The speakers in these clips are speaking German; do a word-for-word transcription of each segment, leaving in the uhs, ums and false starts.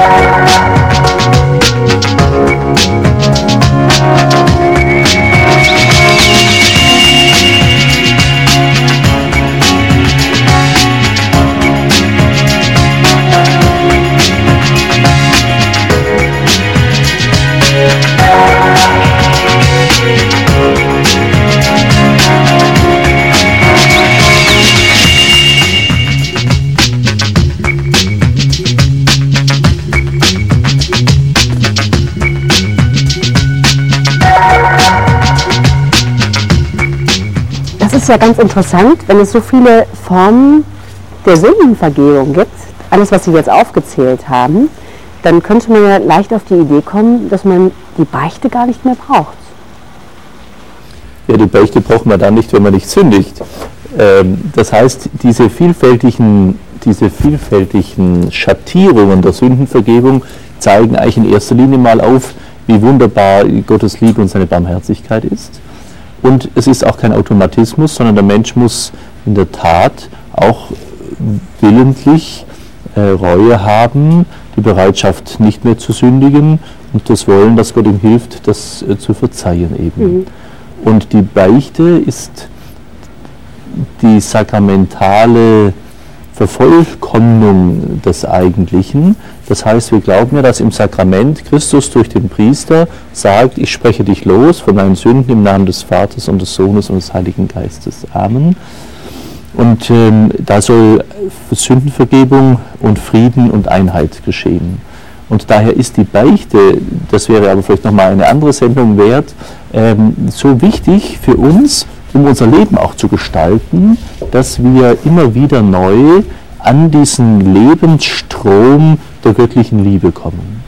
Das ist ja ganz interessant, wenn es so viele Formen der Sündenvergebung gibt, alles, was Sie jetzt aufgezählt haben, dann könnte man ja leicht auf die Idee kommen, dass man die Beichte gar nicht mehr braucht. Ja, die Beichte braucht man dann nicht, wenn man nicht sündigt. Das heißt, diese vielfältigen, diese vielfältigen Schattierungen der Sündenvergebung zeigen eigentlich in erster Linie mal auf, wie wunderbar Gottes Liebe und seine Barmherzigkeit ist. Und es ist auch kein Automatismus, sondern der Mensch muss in der Tat auch willentlich äh, Reue haben, die Bereitschaft nicht mehr zu sündigen und das Wollen, dass Gott ihm hilft, das äh, zu verzeihen eben. Mhm. Und die Beichte ist die sakramentale Vervollkommnung des Eigentlichen. Das heißt, wir glauben ja, dass im Sakrament Christus durch den Priester sagt, ich spreche dich los von meinen Sünden im Namen des Vaters und des Sohnes und des Heiligen Geistes. Amen. Und ähm, da soll Sündenvergebung und Frieden und Einheit geschehen. Und daher ist die Beichte, das wäre aber vielleicht nochmal eine andere Sendung wert, ähm, so wichtig für uns, um unser Leben auch zu gestalten, dass wir immer wieder neu an diesen Lebensstrom der göttlichen Liebe kommen.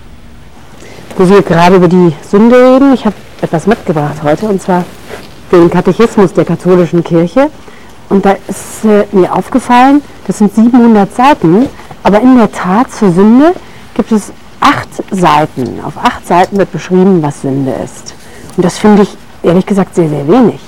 Wo wir gerade über die Sünde reden, ich habe etwas mitgebracht heute, und zwar den Katechismus der katholischen Kirche. Und da ist äh, mir aufgefallen, das sind siebenhundert Seiten, aber in der Tat zur Sünde gibt es acht Seiten. Auf acht Seiten wird beschrieben, was Sünde ist. Und das finde ich ehrlich gesagt sehr, sehr wenig.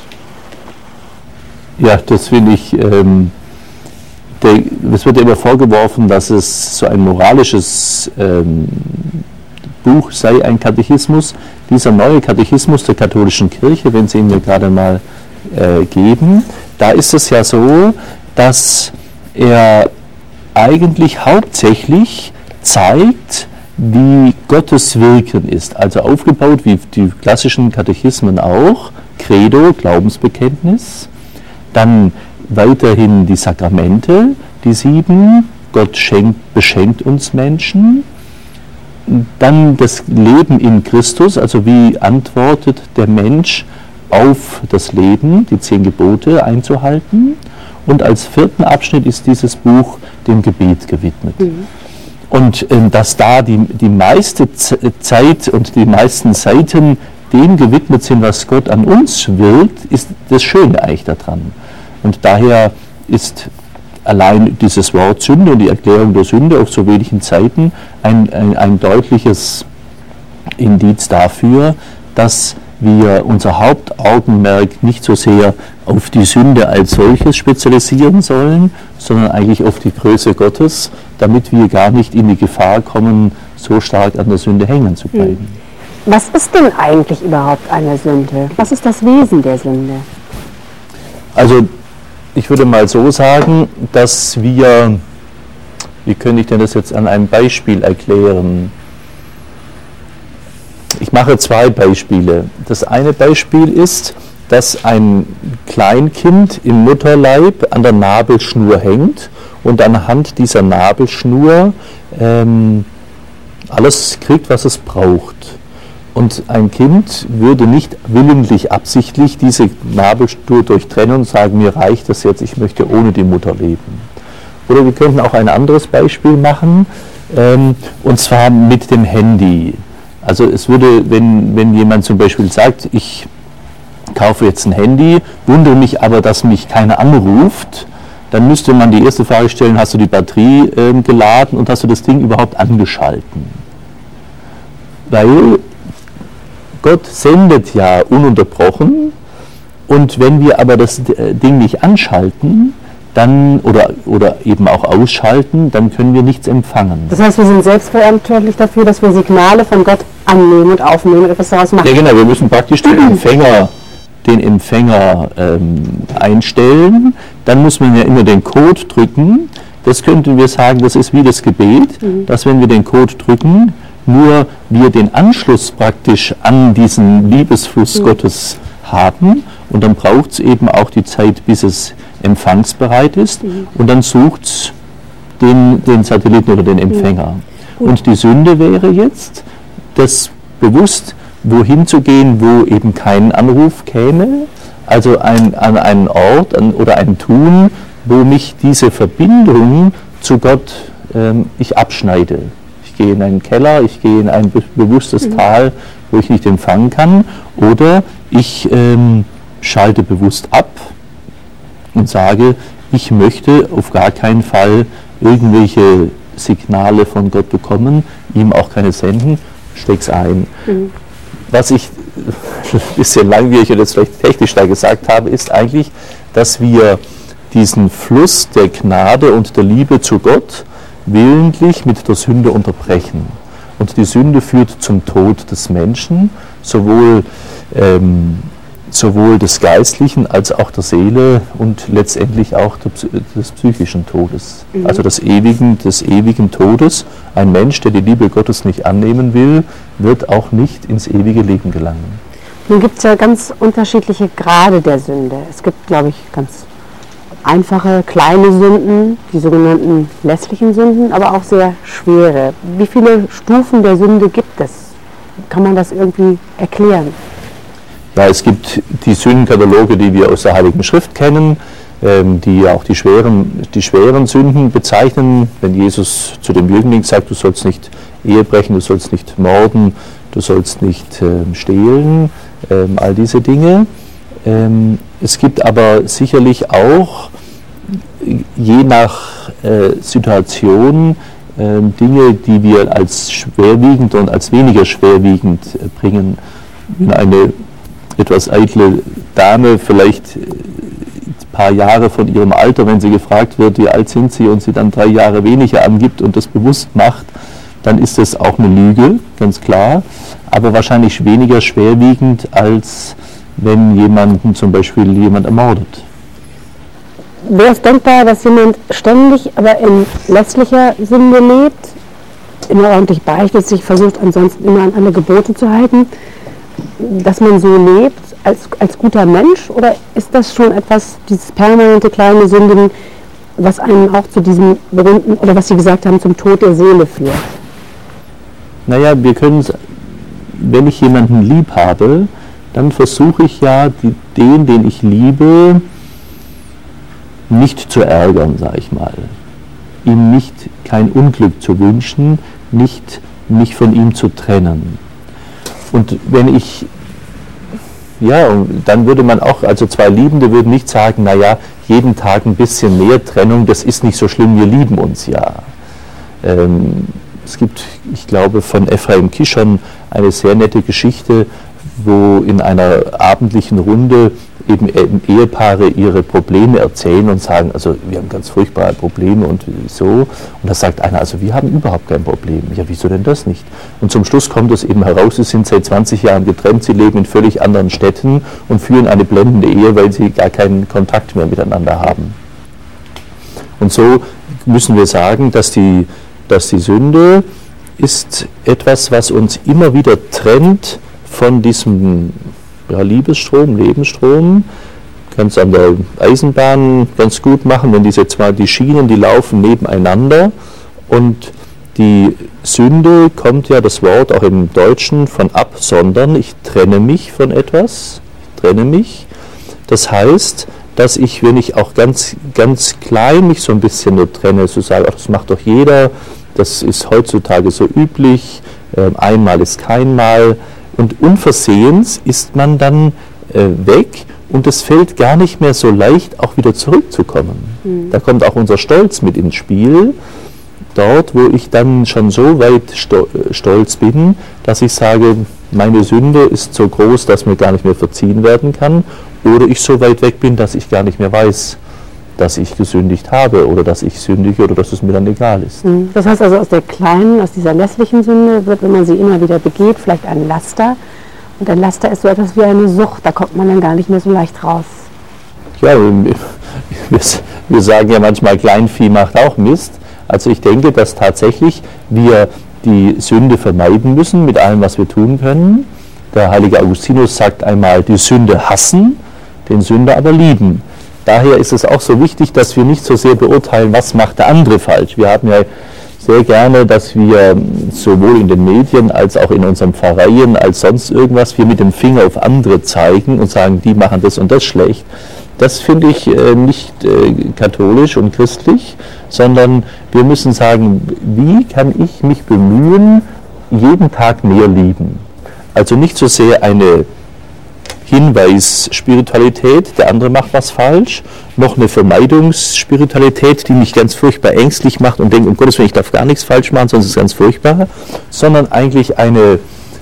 Ja, das finde ich, ähm, der, es wird ja immer vorgeworfen, dass es so ein moralisches ähm, Buch sei, ein Katechismus. Dieser neue Katechismus der katholischen Kirche, wenn Sie ihn mir gerade mal äh, geben, da ist es ja so, dass er eigentlich hauptsächlich zeigt, wie Gottes Wirken ist. Also aufgebaut, wie die klassischen Katechismen auch, Credo, Glaubensbekenntnis, dann weiterhin die Sakramente, die sieben, Gott schenkt, beschenkt uns Menschen, dann das Leben in Christus, also wie antwortet der Mensch auf das Leben, die zehn Gebote einzuhalten, und als vierten Abschnitt ist dieses Buch dem Gebet gewidmet. Mhm. Und ähm, dass da die, die meiste Zeit und die meisten Seiten dem gewidmet sind, was Gott an uns wirkt, ist das Schöne eigentlich daran. Und daher ist allein dieses Wort Sünde und die Erklärung der Sünde auf so wenigen Seiten ein, ein, ein deutliches Indiz dafür, dass wir unser Hauptaugenmerk nicht so sehr auf die Sünde als solches spezialisieren sollen, sondern eigentlich auf die Größe Gottes, damit wir gar nicht in die Gefahr kommen, so stark an der Sünde hängen zu bleiben. Was ist denn eigentlich überhaupt eine Sünde? Was ist das Wesen der Sünde? Also ich würde mal so sagen, dass wir, wie könnte ich denn das jetzt an einem Beispiel erklären? Ich mache zwei Beispiele. Das eine Beispiel ist, dass ein Kleinkind im Mutterleib an der Nabelschnur hängt und anhand dieser Nabelschnur ähm, alles kriegt, was es braucht. Und ein Kind würde nicht willentlich, absichtlich diese Nabelschnur durchtrennen und sagen, mir reicht das jetzt, ich möchte ohne die Mutter leben. Oder wir könnten auch ein anderes Beispiel machen, ähm, und zwar mit dem Handy. Also es würde, wenn, wenn jemand zum Beispiel sagt, ich kaufe jetzt ein Handy, wundere mich aber, dass mich keiner anruft, dann müsste man die erste Frage stellen, hast du die Batterie äh, geladen und hast du das Ding überhaupt angeschalten? Weil Gott sendet ja ununterbrochen, und wenn wir aber das Ding nicht anschalten, dann oder, oder eben auch ausschalten, dann können wir nichts empfangen. Das heißt, wir sind selbstverantwortlich dafür, dass wir Signale von Gott annehmen und aufnehmen und etwas daraus machen. Ja genau, wir müssen praktisch den Empfänger, den Empfänger ähm, einstellen. Dann muss man ja immer den Code drücken. Das könnten wir sagen, das ist wie das Gebet, mhm. dass wenn wir den Code drücken, nur wir den Anschluss praktisch an diesen Liebesfluss mhm. Gottes haben. Und dann braucht es eben auch die Zeit, bis es empfangsbereit ist. Mhm. Und dann sucht es den, den Satelliten oder den Empfänger. Mhm. Und die Sünde wäre jetzt, das bewusst wohin zu gehen, wo eben kein Anruf käme, also ein, an einen Ort an, oder ein Tun, wo mich diese Verbindung zu Gott ähm, ich abschneide. Ich gehe in einen Keller, ich gehe in ein be- bewusstes mhm. Tal, wo ich nicht empfangen kann, oder ich ähm, schalte bewusst ab und sage, ich möchte auf gar keinen Fall irgendwelche Signale von Gott bekommen, ihm auch keine senden, steck's ein. Mhm. Was ich ein bisschen langwierig und jetzt vielleicht technisch da gesagt habe, ist eigentlich, dass wir diesen Fluss der Gnade und der Liebe zu Gott willentlich mit der Sünde unterbrechen. Und die Sünde führt zum Tod des Menschen, sowohl, ähm, sowohl des geistlichen als auch der Seele und letztendlich auch des psychischen Todes. Mhm. Also des ewigen, des ewigen Todes. Ein Mensch, der die Liebe Gottes nicht annehmen will, wird auch nicht ins ewige Leben gelangen. Nun gibt es ja ganz unterschiedliche Grade der Sünde. Es gibt, glaube ich, ganz einfache, kleine Sünden, die sogenannten lässlichen Sünden, aber auch sehr schwere. Wie viele Stufen der Sünde gibt es? Kann man das irgendwie erklären? Ja, es gibt die Sündenkataloge, die wir aus der Heiligen Schrift kennen, ähm, die auch die schweren, die schweren Sünden bezeichnen. Wenn Jesus zu dem Jüngling sagt, du sollst nicht Ehe brechen, du sollst nicht morden, du sollst nicht ähm, stehlen, ähm, all diese Dinge. Ähm, es gibt aber sicherlich auch, je nach äh, Situation, äh, Dinge, die wir als schwerwiegend und als weniger schwerwiegend äh, bringen. Wenn eine etwas eitle Dame vielleicht ein paar Jahre von ihrem Alter, wenn sie gefragt wird, wie alt sind sie, und sie dann drei Jahre weniger angibt und das bewusst macht, dann ist das auch eine Lüge, ganz klar, aber wahrscheinlich weniger schwerwiegend, als wenn jemanden zum Beispiel jemand ermordet. Wäre es denkbar, dass jemand ständig, aber in lässlicher Sünde lebt, immer ordentlich beichtet, sich versucht ansonsten immer an alle Gebote zu halten, dass man so lebt als, als guter Mensch, oder ist das schon etwas, dieses permanente kleine Sündigen, was einen auch zu diesem berühmten, oder was Sie gesagt haben, zum Tod der Seele führt? Naja, wir können, wenn ich jemanden lieb habe, dann versuche ich ja, die, den, den ich liebe, nicht zu ärgern, sage ich mal. Ihm nicht kein Unglück zu wünschen, nicht mich von ihm zu trennen. Und wenn ich, ja, dann würde man auch, also zwei Liebende würden nicht sagen, naja, jeden Tag ein bisschen mehr Trennung, das ist nicht so schlimm, wir lieben uns ja. Ähm, es gibt, ich glaube, von Ephraim Kishon eine sehr nette Geschichte, wo in einer abendlichen Runde eben Ehepaare ihre Probleme erzählen und sagen, also wir haben ganz furchtbare Probleme und so. Und da sagt einer, also wir haben überhaupt kein Problem. Ja, wieso denn das nicht? Und zum Schluss kommt es eben heraus, sie sind seit zwanzig Jahren getrennt, sie leben in völlig anderen Städten und führen eine blendende Ehe, weil sie gar keinen Kontakt mehr miteinander haben. Und so müssen wir sagen, dass die, dass die Sünde ist etwas, was uns immer wieder trennt von diesem ja, Liebesstrom, Lebensstrom. Kannst an der Eisenbahn ganz gut machen, wenn diese zwei, die Schienen, die laufen nebeneinander, und die Sünde kommt ja, das Wort auch im Deutschen, von absondern. Ich trenne mich von etwas, ich trenne mich. Das heißt, dass ich, wenn ich auch ganz, ganz klein mich so ein bisschen nur trenne, so sage, ach, das macht doch jeder, das ist heutzutage so üblich, äh, einmal ist kein Mal, und unversehens ist man dann äh, weg und es fällt gar nicht mehr so leicht, auch wieder zurückzukommen. Mhm. Da kommt auch unser Stolz mit ins Spiel, dort, wo ich dann schon so weit sto- stolz bin, dass ich sage, meine Sünde ist so groß, dass mir gar nicht mehr verziehen werden kann, oder ich so weit weg bin, dass ich gar nicht mehr weiß, dass ich gesündigt habe oder dass ich sündige oder dass es mir dann egal ist. Das heißt also, aus der kleinen, aus dieser lässlichen Sünde wird, wenn man sie immer wieder begeht, vielleicht ein Laster. Und ein Laster ist so etwas wie eine Sucht, da kommt man dann gar nicht mehr so leicht raus. Ja, wir, wir sagen ja manchmal, Kleinvieh macht auch Mist. Also ich denke, dass tatsächlich wir die Sünde vermeiden müssen mit allem, was wir tun können. Der heilige Augustinus sagt einmal, die Sünde hassen, den Sünder aber lieben. Daher ist es auch so wichtig, dass wir nicht so sehr beurteilen, was macht der andere falsch. Wir haben ja sehr gerne, dass wir sowohl in den Medien als auch in unseren Pfarreien als sonst irgendwas, wir mit dem Finger auf andere zeigen und sagen, die machen das und das schlecht. Das finde ich äh, nicht äh, katholisch und christlich, sondern wir müssen sagen, wie kann ich mich bemühen, jeden Tag mehr lieben. Also nicht so sehr eine Hinweisspiritualität, der andere macht was falsch, noch eine Vermeidungsspiritualität, die mich ganz furchtbar ängstlich macht und denkt, um Gottes Willen, ich darf gar nichts falsch machen, sonst ist es ganz furchtbar, sondern eigentlich eine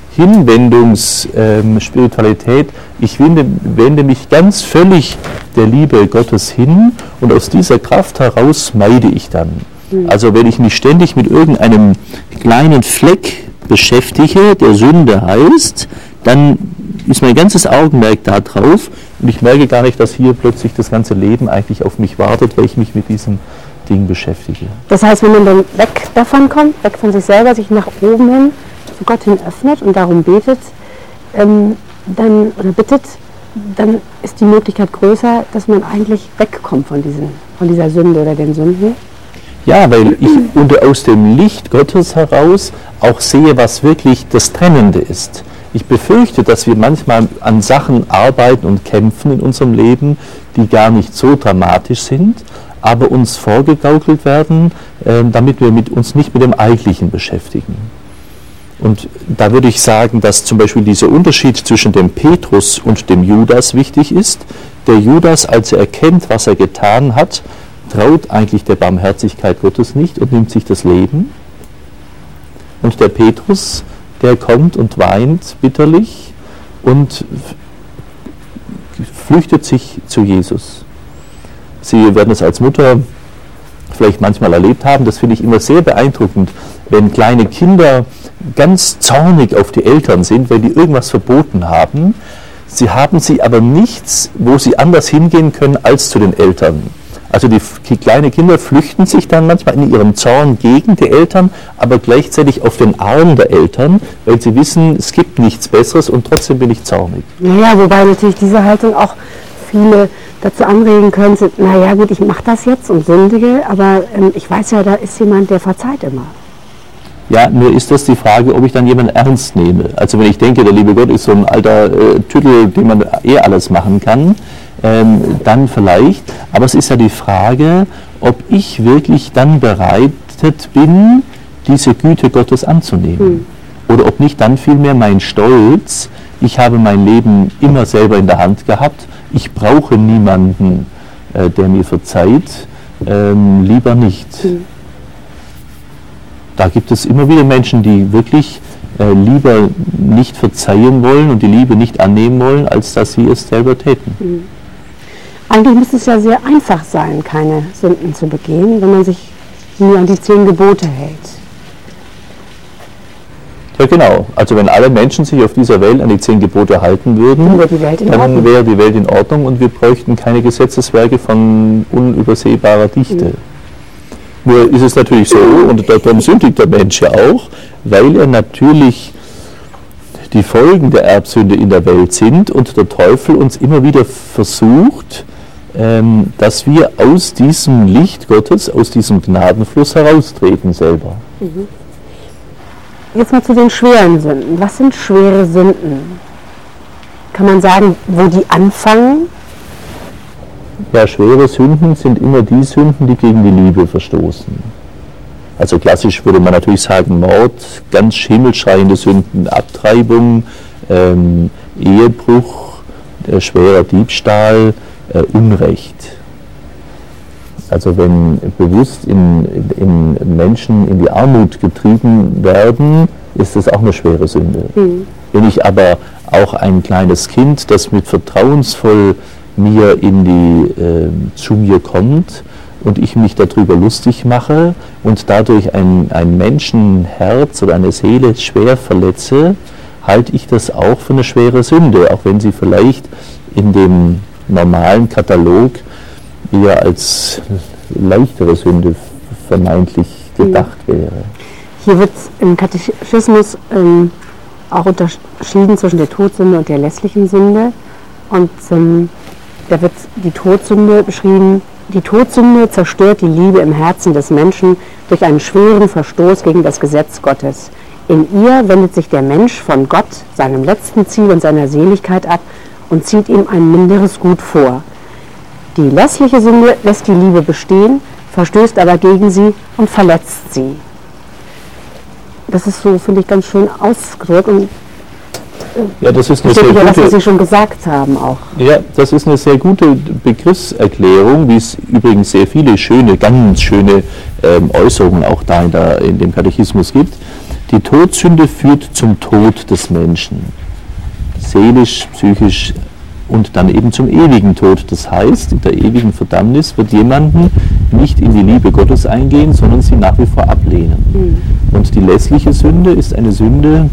Hinwendungsspiritualität. Ich wende, wende mich ganz völlig der Liebe Gottes hin und aus dieser Kraft heraus meide ich dann. Also wenn ich mich ständig mit irgendeinem kleinen Fleck beschäftige, der Sünde heißt, dann ist mein ganzes Augenmerk da drauf und ich merke gar nicht, dass hier plötzlich das ganze Leben eigentlich auf mich wartet, weil ich mich mit diesem Ding beschäftige. Das heißt, wenn man dann weg davon kommt, weg von sich selber, sich nach oben hin zu Gott hin öffnet und darum betet, ähm, dann, oder bittet, dann ist die Möglichkeit größer, dass man eigentlich wegkommt von, diesen, von dieser Sünde oder den Sünden. Ja, weil ich unter, aus dem Licht Gottes heraus auch sehe, was wirklich das Trennende ist. Ich befürchte, dass wir manchmal an Sachen arbeiten und kämpfen in unserem Leben, die gar nicht so dramatisch sind, aber uns vorgegaukelt werden, äh, damit wir mit uns nicht mit dem Eigentlichen beschäftigen. Und da würde ich sagen, dass zum Beispiel dieser Unterschied zwischen dem Petrus und dem Judas wichtig ist. Der Judas, als er erkennt, was er getan hat, traut eigentlich der Barmherzigkeit Gottes nicht und nimmt sich das Leben. Und der Petrus, der kommt und weint bitterlich und flüchtet sich zu Jesus. Sie werden es als Mutter vielleicht manchmal erlebt haben, das finde ich immer sehr beeindruckend, wenn kleine Kinder ganz zornig auf die Eltern sind, weil die irgendwas verboten haben. Sie haben sie aber nichts, wo sie anders hingehen können als zu den Eltern. Also die, die kleinen Kinder flüchten sich dann manchmal in ihrem Zorn gegen die Eltern, aber gleichzeitig auf den Arm der Eltern, weil sie wissen, es gibt nichts Besseres und trotzdem bin ich zornig. Naja, wobei natürlich diese Haltung auch viele dazu anregen könnte, naja gut, ich mache das jetzt und sündige, aber ähm, ich weiß ja, da ist jemand, der verzeiht immer. Ja, nur ist das die Frage, ob ich dann jemanden ernst nehme. Also wenn ich denke, der liebe Gott ist so ein alter äh, Tüttel, dem man eh alles machen kann, ähm, dann vielleicht. Aber es ist ja die Frage, ob ich wirklich dann bereitet bin, diese Güte Gottes anzunehmen. Hm. Oder ob nicht dann vielmehr mein Stolz, ich habe mein Leben immer selber in der Hand gehabt, ich brauche niemanden, äh, der mir verzeiht, ähm, lieber nicht. Hm. Da gibt es immer wieder Menschen, die wirklich äh, lieber nicht verzeihen wollen und die Liebe nicht annehmen wollen, als dass sie es selber täten. Mhm. Eigentlich müsste es ja sehr einfach sein, keine Sünden zu begehen, wenn man sich nur an die zehn Gebote hält. Ja genau, also wenn alle Menschen sich auf dieser Welt an die zehn Gebote halten würden, dann wäre die Welt in dann wäre die Welt in Ordnung und wir bräuchten keine Gesetzeswerke von unübersehbarer Dichte. Mhm. Nur ist es natürlich so, und darum sündigt der Mensch ja auch, weil er natürlich die Folgen der Erbsünde in der Welt sind und der Teufel uns immer wieder versucht, ähm, dass wir aus diesem Licht Gottes, aus diesem Gnadenfluss heraustreten selber. Mhm. Jetzt mal zu den schweren Sünden. Was sind schwere Sünden? Kann man sagen, wo die anfangen? Ja, schwere Sünden sind immer die Sünden, die gegen die Liebe verstoßen. Also klassisch würde man natürlich sagen Mord, ganz himmelschreiende Sünden, Abtreibung, ähm, Ehebruch, äh, schwerer Diebstahl, äh, Unrecht. Also wenn bewusst in, in Menschen in die Armut getrieben werden, ist das auch eine schwere Sünde. Mhm. Wenn ich aber auch ein kleines Kind, das mit vertrauensvoll mir in die, äh, zu mir kommt und ich mich darüber lustig mache und dadurch ein, ein Menschenherz oder eine Seele schwer verletze, halte ich das auch für eine schwere Sünde, auch wenn sie vielleicht in dem normalen Katalog eher als leichtere Sünde vermeintlich gedacht wäre. Hier wird im Katechismus ähm, auch unterschieden zwischen der Todsünde und der lässlichen Sünde. Und ähm, da wird die Todsünde beschrieben. Die Todsünde zerstört die Liebe im Herzen des Menschen durch einen schweren Verstoß gegen das Gesetz Gottes. In ihr wendet sich der Mensch von Gott, seinem letzten Ziel und seiner Seligkeit ab und zieht ihm ein minderes Gut vor. Die lässliche Sünde lässt die Liebe bestehen, verstößt aber gegen sie und verletzt sie. Das ist so, finde ich, ganz schön ausgedrückt und ja, das ist eine sehr gute, was, was Sie schon gesagt haben auch. Ja, das ist eine sehr gute Begriffserklärung, wie es übrigens sehr viele schöne, ganz schöne ähm, Äußerungen auch da in, der, in dem Katechismus gibt. Die Todsünde führt zum Tod des Menschen, seelisch, psychisch und dann eben zum ewigen Tod. Das heißt, in der ewigen Verdammnis wird jemanden nicht in die Liebe Gottes eingehen, sondern sie nach wie vor ablehnen. Mhm. Und die lässliche Sünde ist eine Sünde,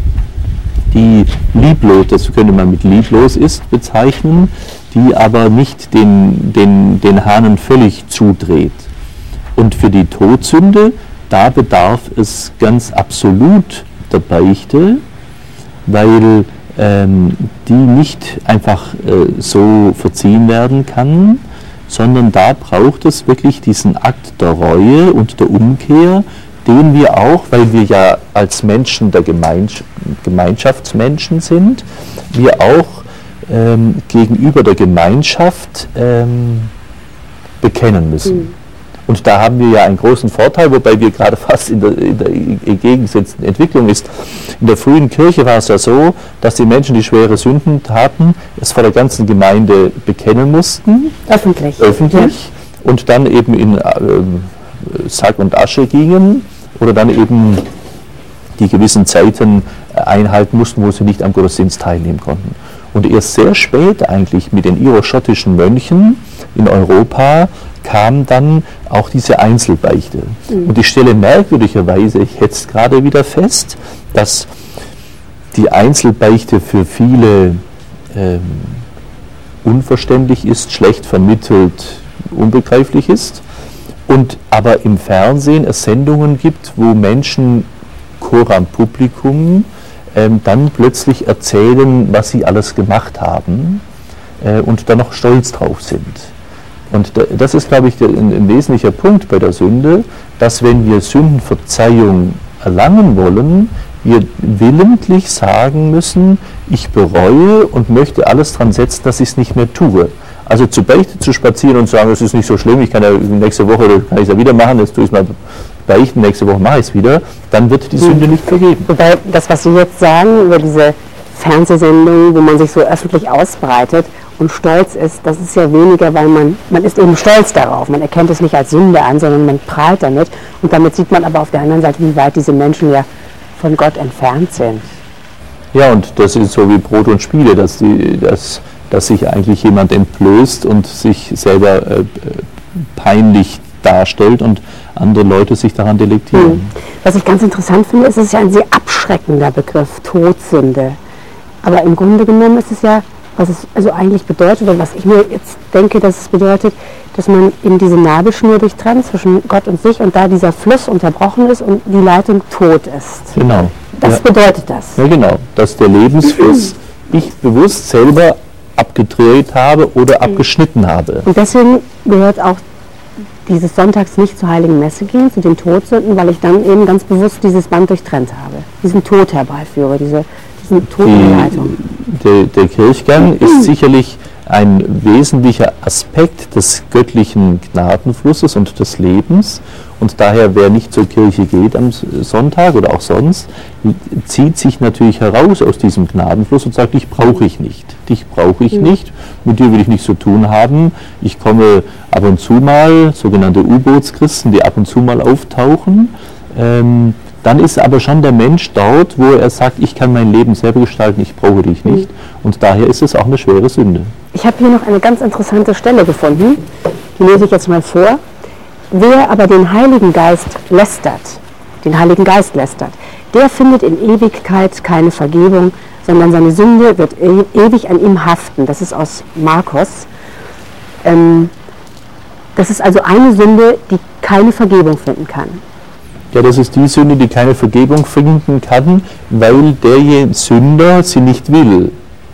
die lieblos, das könnte man mit lieblos ist bezeichnen, die aber nicht den, den, den Hahnen völlig zudreht. Und für die Todsünde, da bedarf es ganz absolut der Beichte, weil ähm, die nicht einfach äh, so verziehen werden kann, sondern da braucht es wirklich diesen Akt der Reue und der Umkehr, den wir auch, weil wir ja als Menschen der Gemeinschaft, Gemeinschaftsmenschen sind, wir auch ähm, gegenüber der Gemeinschaft ähm, bekennen müssen. Mhm. Und da haben wir ja einen großen Vorteil, wobei wir gerade fast in der, in der entgegengesetzten Entwicklung ist. In der frühen Kirche war es ja so, dass die Menschen, die schwere Sünden taten, es vor der ganzen Gemeinde bekennen mussten. Öffentlich. Öffentlich. Ja. Und dann eben in äh, Sack und Asche gingen oder dann eben die gewissen Zeiten einhalten mussten, wo sie nicht am Gottesdienst teilnehmen konnten. Und erst sehr spät eigentlich mit den iroschottischen Mönchen in Europa kam dann auch diese Einzelbeichte. Mhm. Und ich stelle merkwürdigerweise jetzt gerade wieder fest, dass die Einzelbeichte für viele ähm, unverständlich ist, schlecht vermittelt, unbegreiflich ist. Und aber im Fernsehen es Sendungen gibt, wo Menschen coram publicum ähm, dann plötzlich erzählen, was sie alles gemacht haben äh, und dann noch stolz drauf sind. Und da, das ist, glaube ich, der, ein, ein wesentlicher Punkt bei der Sünde, dass wenn wir Sündenverzeihung erlangen wollen, wir willentlich sagen müssen, ich bereue und möchte alles dran setzen, dass ich es nicht mehr tue. Also zu Beichte zu spazieren und zu sagen, es ist nicht so schlimm, ich kann ja nächste Woche kann ich es ja wieder machen, jetzt tue ich es mal beichten, nächste Woche mache ich es wieder, dann wird die Sünde nicht vergeben. Wobei das, was Sie jetzt sagen über diese Fernsehsendungen, wo man sich so öffentlich ausbreitet und stolz ist, das ist ja weniger, weil man, man ist eben stolz darauf, man erkennt es nicht als Sünde an, sondern man prahlt damit und damit sieht man aber auf der anderen Seite, wie weit diese Menschen ja von Gott entfernt sind. Ja, und das ist so wie Brot und Spiele, dass, die, dass, dass sich eigentlich jemand entblößt und sich selber äh, peinlich darstellt und andere Leute sich daran delektieren. Hm. Was ich ganz interessant finde, ist, es ist ja ein sehr abschreckender Begriff, Todsünde. Aber im Grunde genommen ist es ja, was es also eigentlich bedeutet, oder was ich mir jetzt denke, dass es bedeutet, dass man eben diese Nabelschnur durchtrennt zwischen Gott und sich und da dieser Fluss unterbrochen ist und die Leitung tot ist. Genau. Das ja. bedeutet das. Ja, genau. Dass der Lebensfluss ich bewusst selber abgedreht habe oder abgeschnitten habe. Und deswegen gehört auch dieses Sonntags nicht zur Heiligen Messe gehen, zu den Todsünden, weil ich dann eben ganz bewusst dieses Band durchtrennt habe, diesen Tod herbeiführe, diese, diesen Tod in der Leitung. Der, der Kirchgang ist sicherlich ein wesentlicher Aspekt des göttlichen Gnadenflusses und des Lebens. Und daher, wer nicht zur Kirche geht am Sonntag oder auch sonst, zieht sich natürlich heraus aus diesem Gnadenfluss und sagt, dich brauche ich nicht. Dich brauche ich nicht, mit dir will ich nichts zu tun haben. Ich komme ab und zu mal, sogenannte U-Bootschristen, die ab und zu mal auftauchen. Ähm, dann ist aber schon der Mensch dort, wo er sagt, ich kann mein Leben selber gestalten, ich brauche dich nicht. Und daher ist es auch eine schwere Sünde. Ich habe hier noch eine ganz interessante Stelle gefunden, die lese ich jetzt mal vor. Wer aber den Heiligen Geist lästert, den Heiligen Geist lästert, der findet in Ewigkeit keine Vergebung, sondern seine Sünde wird e- ewig an ihm haften. Das ist aus Markus. Ähm, das ist also eine Sünde, die keine Vergebung finden kann. Ja, das ist die Sünde, die keine Vergebung finden kann, weil der Sünder sie nicht will.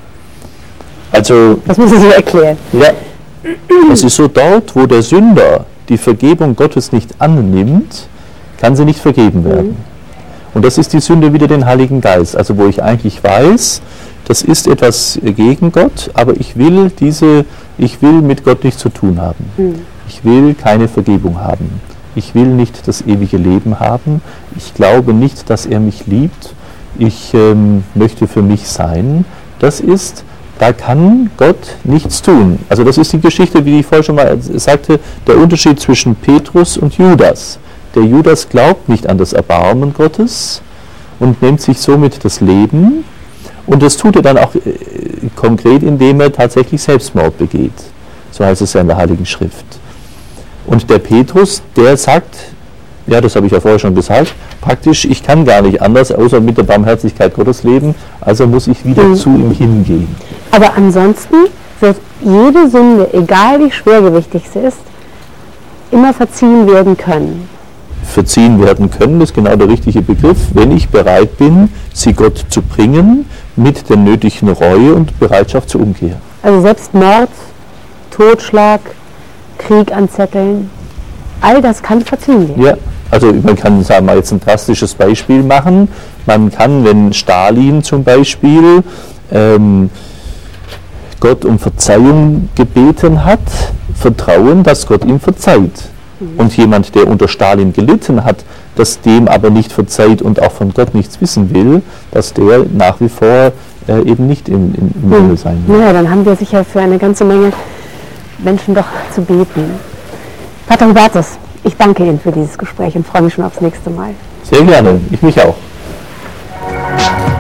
Also, das müssen Sie erklären. Ja, es ist so, dort, wo der Sünder die Vergebung Gottes nicht annimmt, kann sie nicht vergeben werden. Mhm. Und das ist die Sünde wider den Heiligen Geist. Also wo ich eigentlich weiß, das ist etwas gegen Gott, aber ich will diese, ich will mit Gott nichts zu tun haben. Mhm. Ich will keine Vergebung haben. Ich will nicht das ewige Leben haben. Ich glaube nicht, dass er mich liebt. Ich ähm, möchte für mich sein. Das ist, da kann Gott nichts tun. Also das ist die Geschichte, wie ich vorher schon mal sagte, der Unterschied zwischen Petrus und Judas. Der Judas glaubt nicht an das Erbarmen Gottes und nimmt sich somit das Leben. Und das tut er dann auch äh, konkret, indem er tatsächlich Selbstmord begeht. So heißt es ja in der Heiligen Schrift. Und der Petrus, der sagt, ja, das habe ich ja vorher schon gesagt, praktisch, ich kann gar nicht anders, außer mit der Barmherzigkeit Gottes leben, also muss ich wieder mhm. zu ihm hingehen. Aber ansonsten wird jede Sünde, egal wie schwergewichtig sie ist, immer verziehen werden können. Verziehen werden können, ist genau der richtige Begriff, wenn ich bereit bin, sie Gott zu bringen, mit der nötigen Reue und Bereitschaft zur Umkehr. Also selbst Mord, Totschlag, Krieg anzetteln, all das kann verziehen werden. Ja, also man kann, sagen wir jetzt ein drastisches Beispiel machen. Man kann, wenn Stalin zum Beispiel ähm, Gott um Verzeihung gebeten hat, vertrauen, dass Gott ihm verzeiht. Mhm. Und jemand, der unter Stalin gelitten hat, das dem aber nicht verzeiht und auch von Gott nichts wissen will, dass der nach wie vor äh, eben nicht im, im, im Himmel sein will. Ja, dann haben wir sicher für eine ganze Menge Menschen doch zu beten. Pater Hubertus, ich danke Ihnen für dieses Gespräch und freue mich schon aufs nächste Mal. Sehr gerne, ich mich auch.